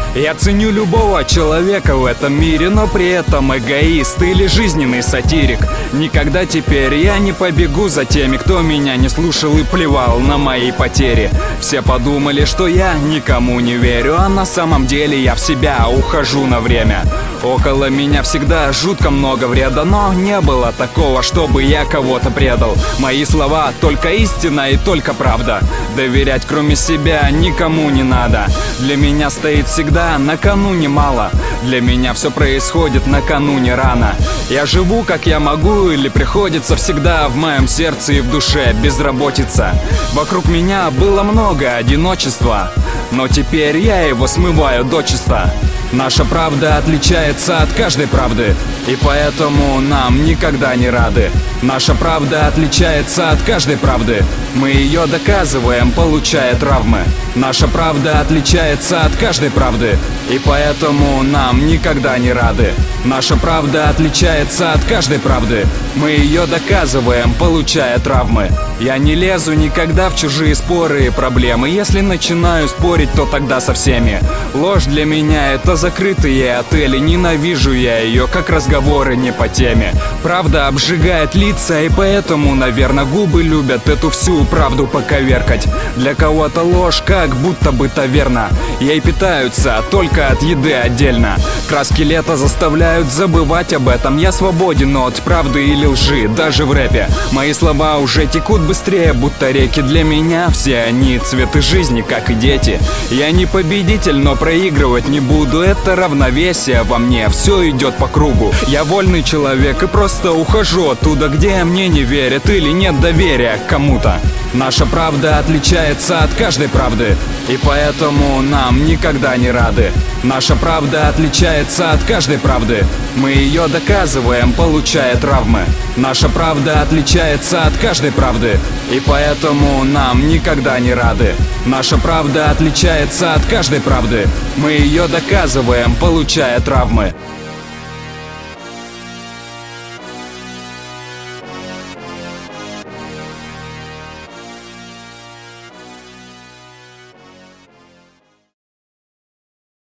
Я ценю любого человека в этом мире, но при этом эгоист или жизненный сатирик. Никогда теперь я не побегу за теми, кто меня не слушал и плевал на мои потери. Все подумали, что я никому не верю, а на самом деле я в себя ухожу на время. Около меня всегда жутко много вреда, но не было такого, чтобы я кого-то предал. Мои слова только истина и только правда. Доверять кроме себя никому не надо. Для меня стоит всегда накануне мало. Для меня все происходит накануне рано. Я живу как я могу или приходится всегда в моем сердце и в душе безработица. Вокруг меня было много одиночества, но теперь я его смываю дочисто. Наша правда отличается от каждой правды, и поэтому нам никогда не рады. Наша правда отличается от каждой правды, мы ее доказываем, получая травмы. Наша правда отличается от каждой правды, и поэтому нам никогда не рады. Наша правда отличается от каждой правды, мы ее доказываем, получая травмы. Я не лезу никогда в чужие споры и проблемы. Если начинаю спорить, то тогда со всеми. Ложь для меня — это закрытые отели. Ненавижу я ее, как разговоры не по теме. Правда обжигает лица, и поэтому, наверное, губы любят эту всю правду поковеркать. Для кого-то ложь как будто бы таверна, ей питаются только от еды отдельно. Краски лета заставляют забывать об этом. Я свободен от правды или лжи, даже в рэпе. Мои слова уже текут быстрее, будто реки. Для меня все они цветы жизни, как и дети. Я не победитель, но проигрывать не буду. Это равновесие во мне, все идет по кругу. Я вольный человек и просто ухожу оттуда, где мне не верят или нет доверия к кому-то. Наша правда отличается от каждой правды, и поэтому нам никогда не рады. Наша правда отличается от каждой правды, мы ее доказываем, получая травмы. Наша правда отличается от каждой правды, и поэтому нам никогда не рады. Наша правда отличается от каждой правды, мы ее доказываем, получая травмы.